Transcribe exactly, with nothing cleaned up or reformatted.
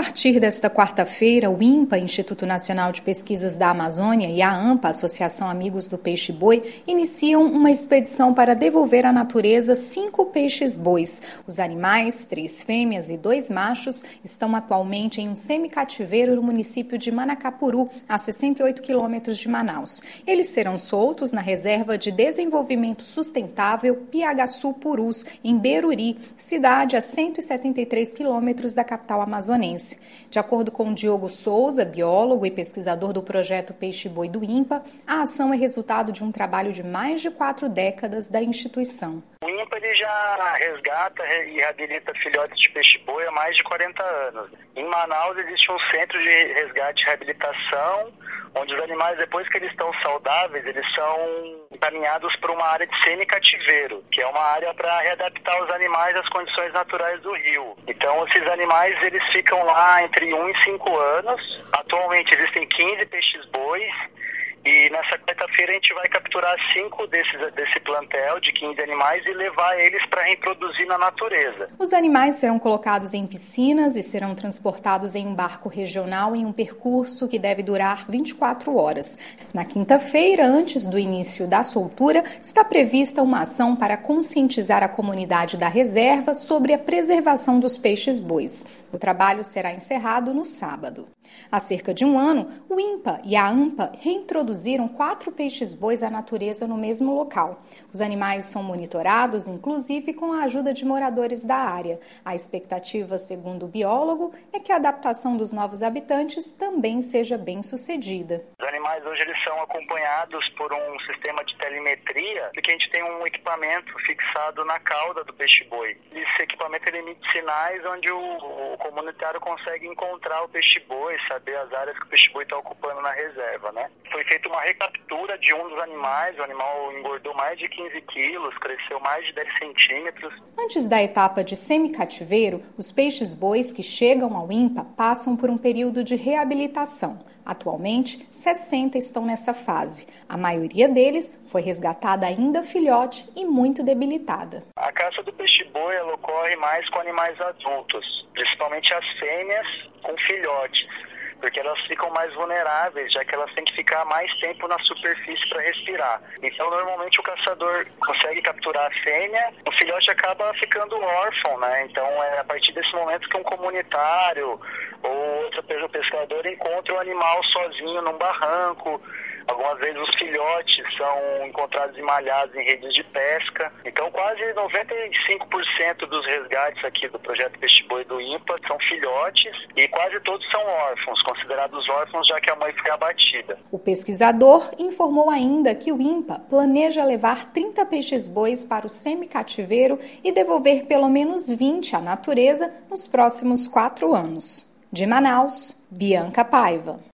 partir desta quarta-feira, o INPA, Instituto Nacional de Pesquisas da Amazônia, e a AMPA, Associação Amigos do Peixe-Boi, iniciam uma expedição para devolver à natureza cinco peixes-bois. Os animais, três fêmeas e dois machos, estão atualmente em um semicativeiro no município de Manacapuru, a sessenta e oito quilômetros de Manaus. Eles serão soltos na Reserva de Desenvolvimento Sustentável Piagaçu-Purus, em Beruri, cidade a cento e setenta e três quilômetros da capital amazonense. De acordo com Diogo Souza, biólogo e pesquisador do projeto Peixe-Boi do INPA, a ação é resultado de um trabalho de mais de quatro décadas da instituição. O INPA ele já resgata e reabilita filhotes de peixe-boi há mais de quarenta anos. Em Manaus existe um centro de resgate e reabilitação, onde os animais, depois que eles estão saudáveis, eles são encaminhados para uma área de semicativeiro, que é uma área para readaptar os animais às condições naturais do rio. Então, esses animais eles ficam lá entre um e cinco anos. Atualmente existem quinze peixes-bois. E nessa quarta-feira a gente vai capturar cinco desses, desse plantel de quinze animais e levar eles para reproduzir na natureza. Os animais serão colocados em piscinas e serão transportados em um barco regional em um percurso que deve durar vinte e quatro horas. Na quinta-feira, antes do início da soltura, está prevista uma ação para conscientizar a comunidade da reserva sobre a preservação dos peixes-bois. O trabalho será encerrado no sábado. Há cerca de um ano, o INPA e a AMPA reintroduziram quatro peixes-bois à natureza no mesmo local. Os animais são monitorados, inclusive com a ajuda de moradores da área. A expectativa, segundo o biólogo, é que a adaptação dos novos habitantes também seja bem sucedida. Os animais hoje eles são acompanhados por um sistema de telemetria, porque a gente tem um equipamento fixado na cauda do peixe-boi. Esse equipamento ele emite sinais onde o, o comunitário consegue encontrar o peixe-boi, saber as áreas que o peixe-boi está ocupando na reserva, né? Foi feita uma recaptura de um dos animais, o animal engordou mais de quinze quilos, cresceu mais de dez centímetros. Antes da etapa de semicativeiro, os peixes-bois que chegam ao INPA passam por um período de reabilitação. Atualmente, sessenta estão nessa fase. A maioria deles foi resgatada ainda filhote e muito debilitada. A caça do peixe-boi ela ocorre mais com animais adultos, principalmente as fêmeas com filhotes, porque elas ficam mais vulneráveis, já que elas têm que ficar mais tempo na superfície para respirar. Então, normalmente, o caçador consegue capturar a fêmea, o filhote acaba ficando órfão, né? Então, é a partir desse momento que um comunitário ou outro pescador encontra o animal sozinho num barranco. Algumas vezes os filhotes são encontrados emalhados em redes de pesca. Então, quase noventa e cinco por cento dos resgates aqui do projeto Peixe-Boi do INPA são filhotes e quase todos são órfãos, considerados órfãos já que a mãe foi abatida. O pesquisador informou ainda que o INPA planeja levar trinta peixes-bois para o semicativeiro e devolver pelo menos vinte à natureza nos próximos quatro anos. De Manaus, Bianca Paiva.